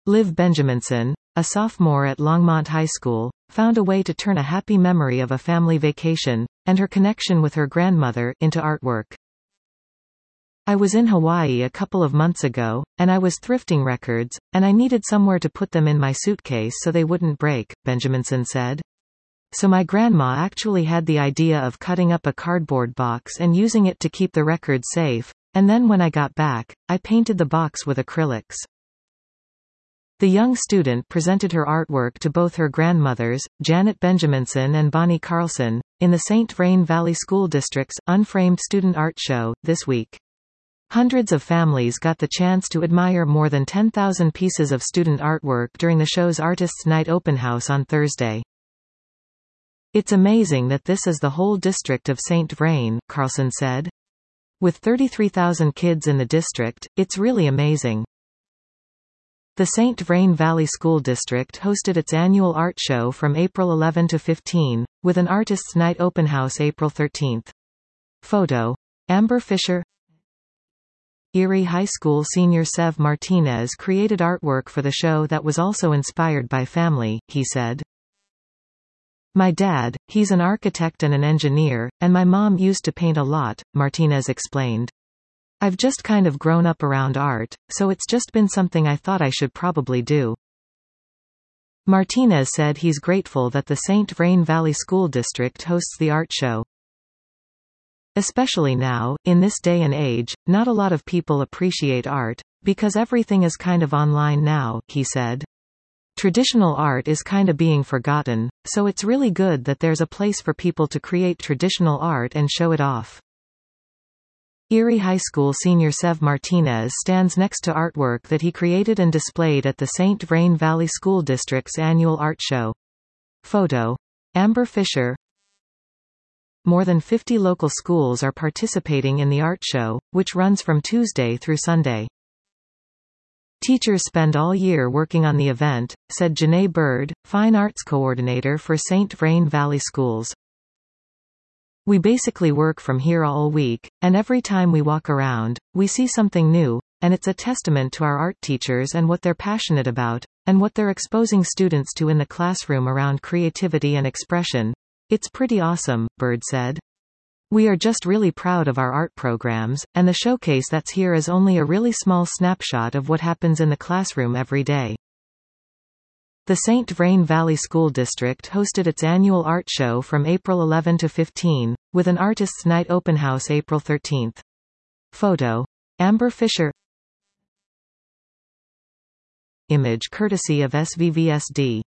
Liv Benjaminson, a sophomore at Longmont High School, found a way to turn a happy memory of a family vacation, and her connection with her grandmother, into artwork. I was in Hawaii a couple of months ago, and I was thrifting records, and I needed somewhere to put them in my suitcase so they wouldn't break, Benjaminson said. So my grandma actually had the idea of cutting up a cardboard box and using it to keep the records safe, and then when I got back, I painted the box with acrylics. The young student presented her artwork to both her grandmothers, Janet Benjaminson and Bonnie Carlson, in the St. Vrain Valley School District's Unframed Student Art Show, this week. Hundreds of families got the chance to admire more than 10,000 pieces of student artwork during the show's Artists' Night Open House on Thursday. It's amazing that this is the whole district of St. Vrain, Carlson said. With 33,000 kids in the district, it's really amazing. The St. Vrain Valley School District hosted its annual art show from April 11 to 15, with an Artists' Night Open House April 13. Photo. Amber Fisher. Erie High School senior Sev Martinez created artwork for the show that was also inspired by family, he said. My dad, he's an architect and an engineer, and my mom used to paint a lot, Martinez explained. I've just kind of grown up around art, so it's just been something I thought I should probably do. Martinez said he's grateful that the St. Vrain Valley School District hosts the art show. Especially now, in this day and age, not a lot of people appreciate art, because everything is kind of online now, he said. Traditional art is kinda being forgotten, so it's really good that there's a place for people to create traditional art and show it off. Erie High School senior Sev Martinez stands next to artwork that he created and displayed at the St. Vrain Valley School District's annual art show. Photo. Amber Fisher. More than 50 local schools are participating in the art show, which runs from Tuesday through Sunday. Teachers spend all year working on the event, said Janae Bird, Fine Arts Coordinator for St. Vrain Valley Schools. We basically work from here all week, and every time we walk around, we see something new, and it's a testament to our art teachers and what they're passionate about, and what they're exposing students to in the classroom around creativity and expression. It's pretty awesome, Bird said. We are just really proud of our art programs, and the showcase that's here is only a really small snapshot of what happens in the classroom every day. The St. Vrain Valley School District hosted its annual art show from April 11 to 15, with an Artists' Night Open House April 13. Photo. Amber Fisher. Image courtesy of SVVSD.